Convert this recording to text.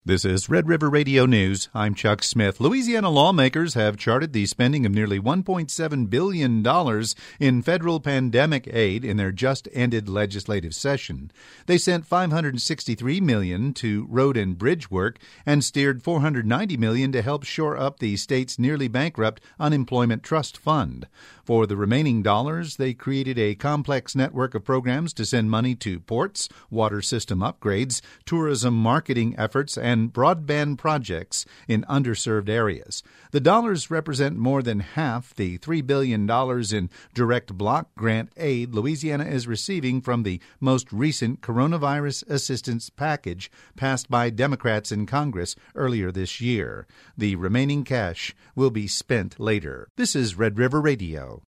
This is Red River Radio News. I'm Chuck Smith. Louisiana lawmakers have charted the spending of nearly $1.7 billion in federal pandemic aid in their just-ended legislative session. They sent $563 million to road and bridge work and steered $490 million to help shore up the state's nearly bankrupt Unemployment Trust Fund. For the remaining dollars, they created a complex network of programs to send money to ports, water system upgrades, tourism marketing efforts, and broadband projects in underserved areas. The dollars represent more than half the $3 billion in direct block grant aid Louisiana is receiving from the most recent coronavirus assistance package passed by Democrats in Congress earlier this year. The remaining cash will be spent later. This is Red River Radio.